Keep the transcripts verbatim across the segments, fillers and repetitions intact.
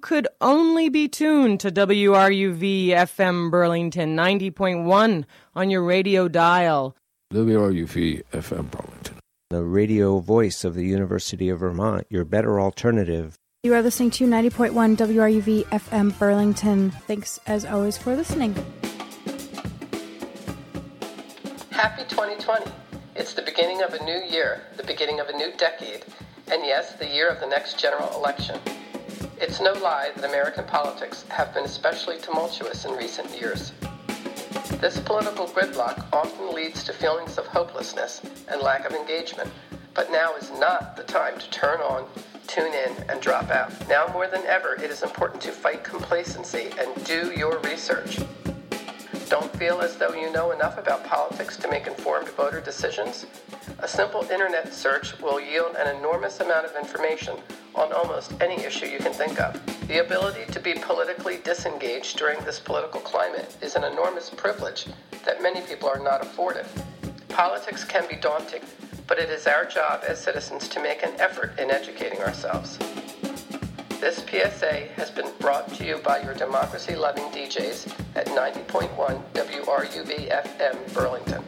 could only be tuned to W R U V F M Burlington ninety point one on your radio dial. W R U V F M Burlington, the radio voice of the University of Vermont, your better alternative. You are listening to ninety point one W R U V F M Burlington. Thanks, as always, for listening. Happy twenty twenty. It's the beginning of a new year, the beginning of a new decade, and yes, the year of the next general election. It's no lie that American politics have been especially tumultuous in recent years. This political gridlock often leads to feelings of hopelessness and lack of engagement, but now is not the time to turn on, tune in, and drop out. Now more than ever, it is important to fight complacency and do your research. Don't feel as though you know enough about politics to make informed voter decisions? A simple internet search will yield an enormous amount of information on almost any issue you can think of. The ability to be politically disengaged during this political climate is an enormous privilege that many people are not afforded. Politics can be daunting, but it is our job as citizens to make an effort in educating ourselves. This P S A has been brought to you by your democracy-loving D Js at ninety point one W R U V F M Burlington.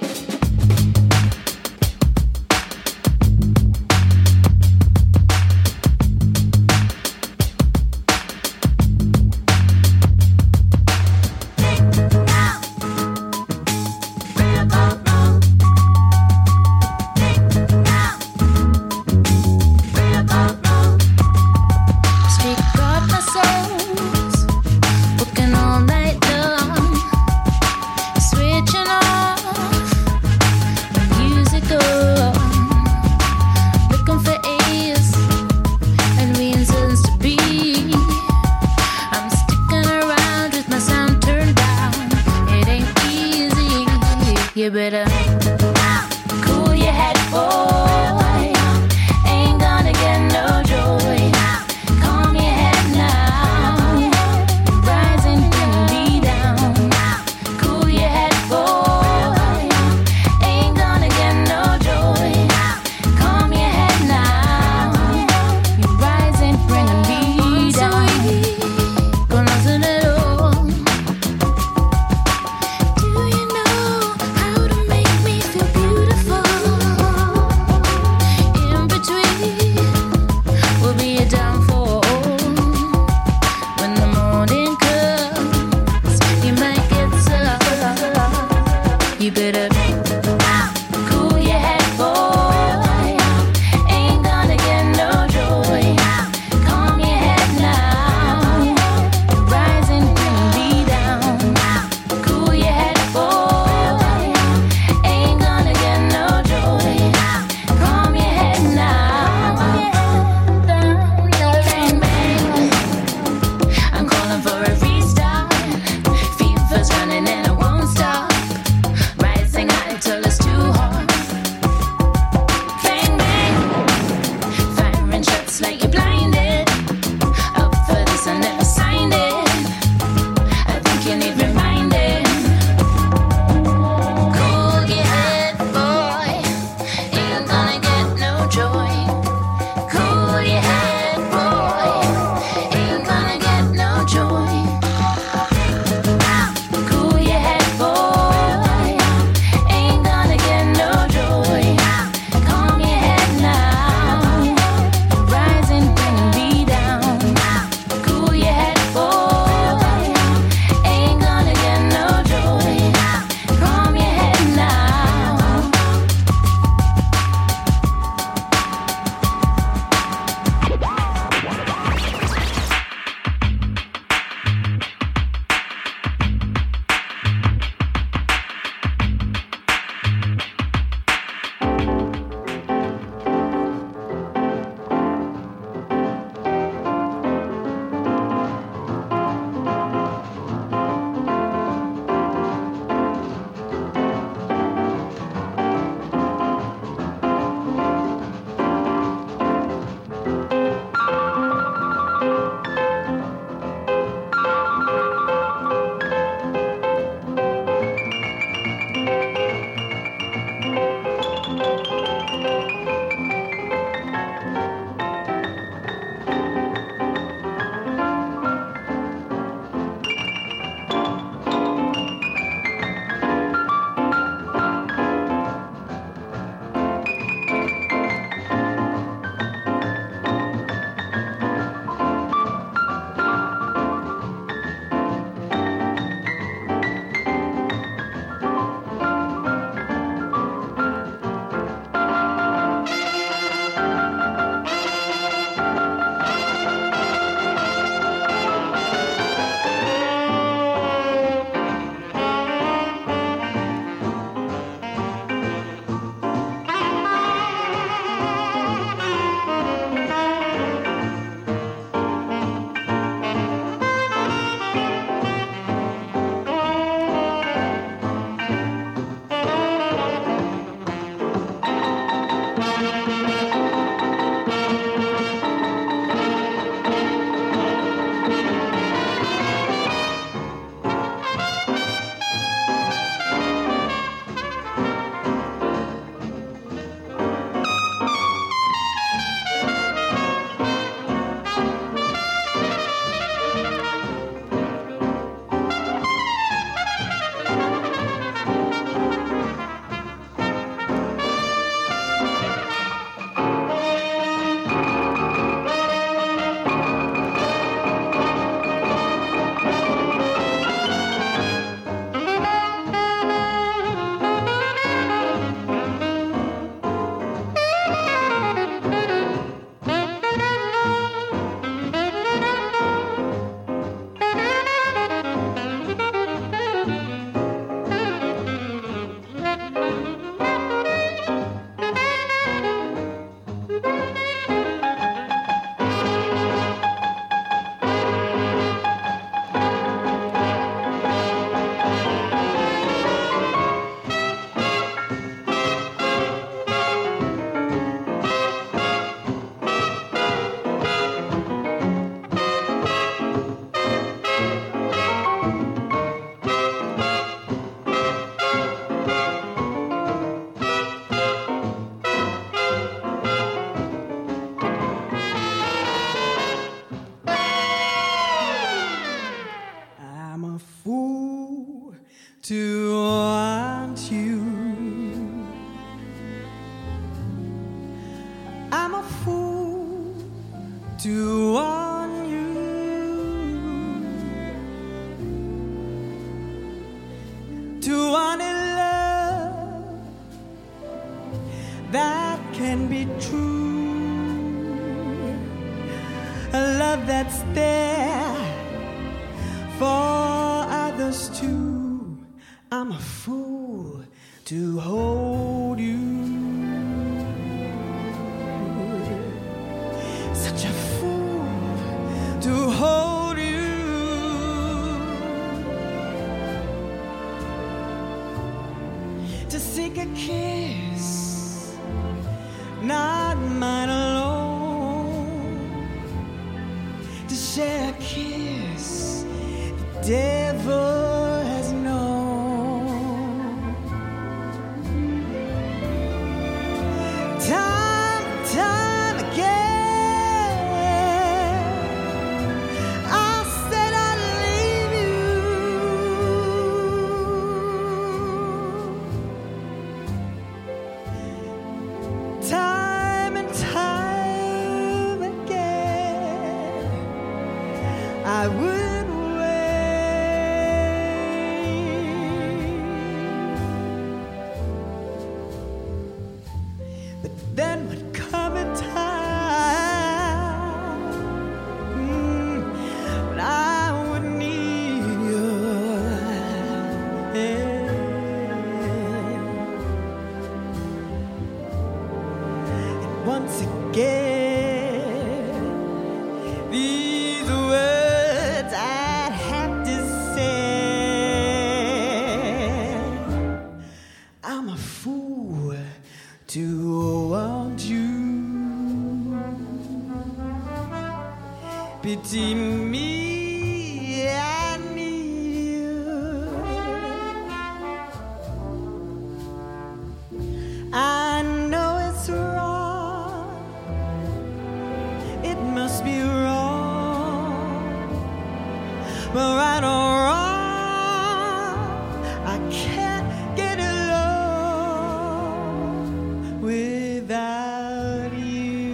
You better cool your head, boy. Ain't gonna get no joy. Calm your head now. Rise and bring me down. Cool your head, boy. Ain't gonna get no joy. Calm your head now. Rise and bring me down. Conocen el do you know how to make me feel beautiful? to warn you to want a love that can be true, a love that's there for others too. I'm a fool to hold you, such a fool to hold you, to seek a kiss, not mine alone, to share a kiss the devil has known. Time and time again I said I'd leave you. Time and time again I would wait, but then would come a time mm, when I would need your hand. And once again, these words I'd have to say. I'm a fool to want you. Pity me, I need you. I know it's wrong. It must be wrong. But right or wrong, I can't get along without you.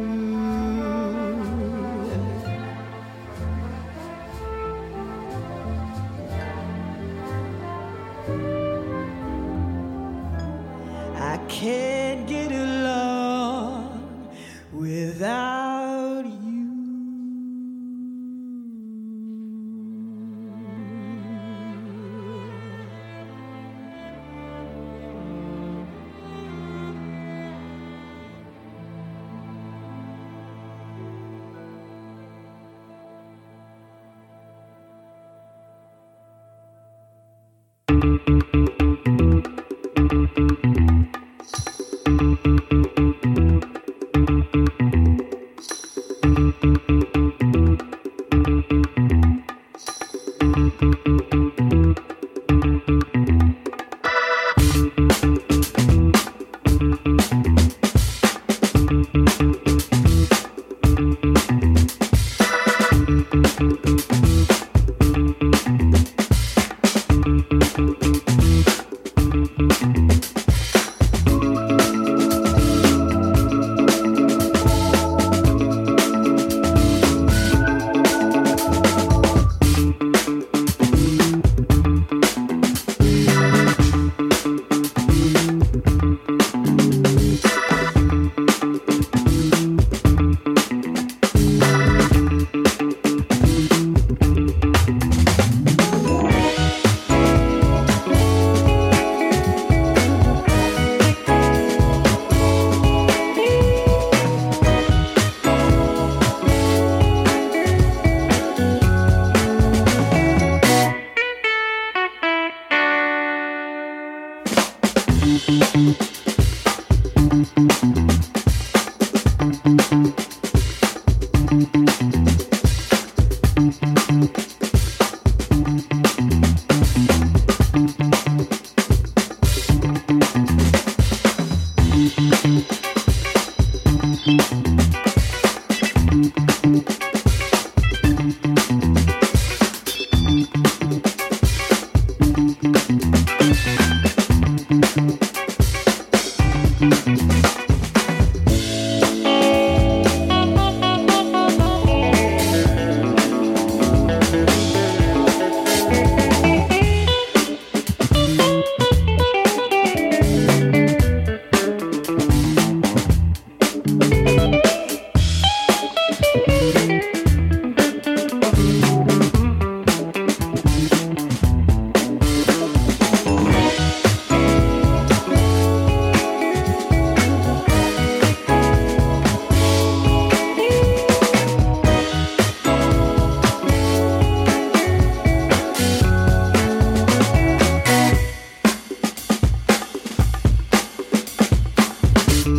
I can't get along without you.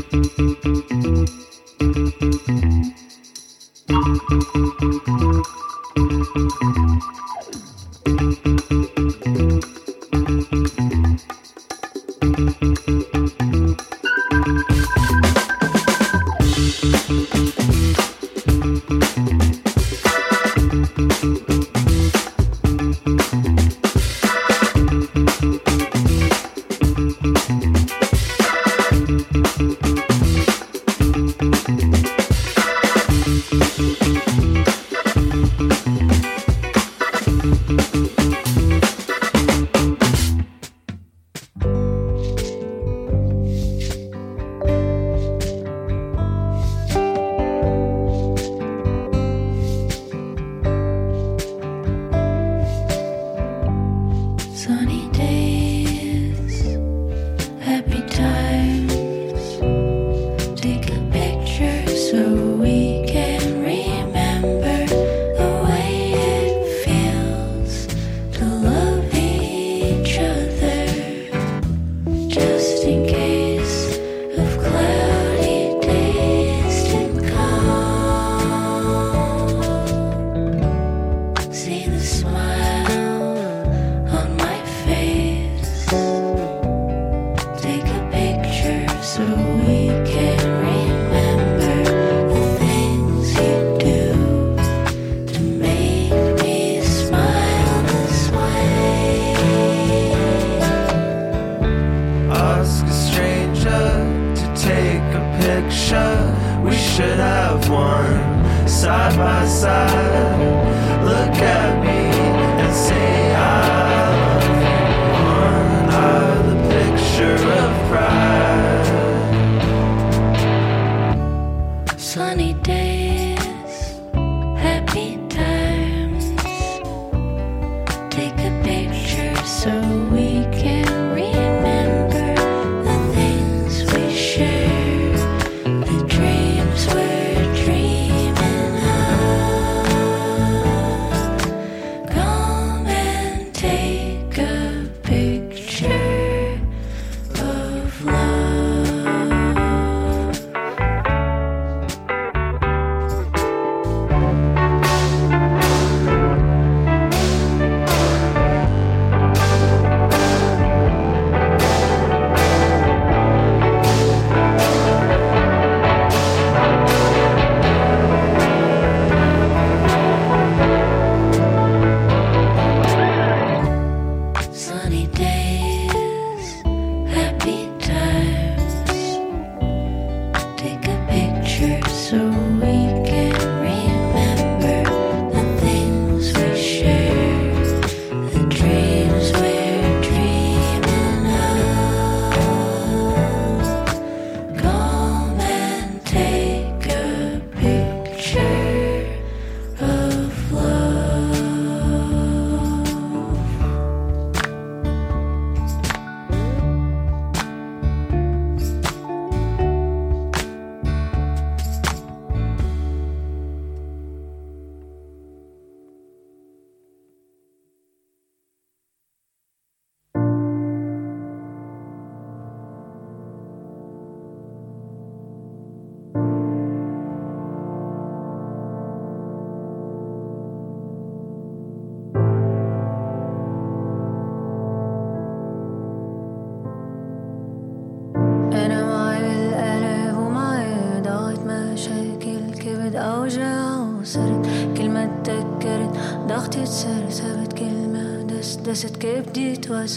دست كبدي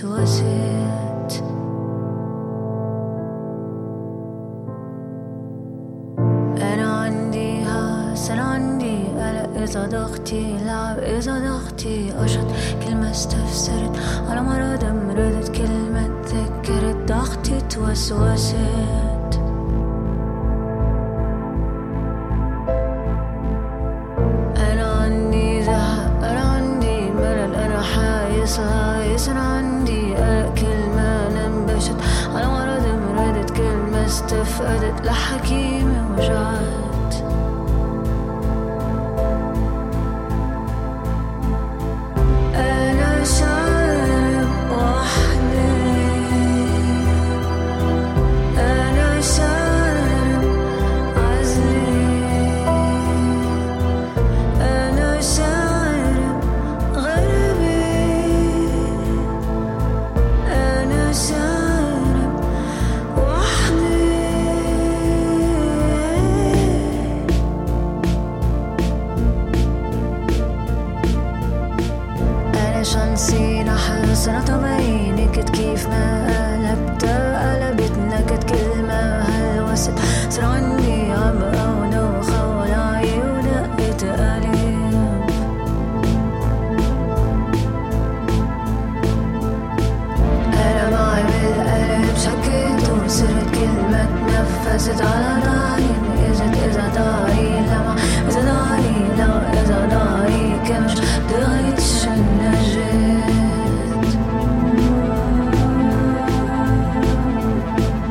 توسوست أنا عندي هاس أنا عندي قلق إذا ضغطي لعب إذا ضغطي أشط كلمة استفسرت على مرض مرضت كلمة تذكرت ضغطي توسوست أنا عندي قلق كلمة ننبشت على مرض مرضت كلمة استفقدت لحكيمة وجعت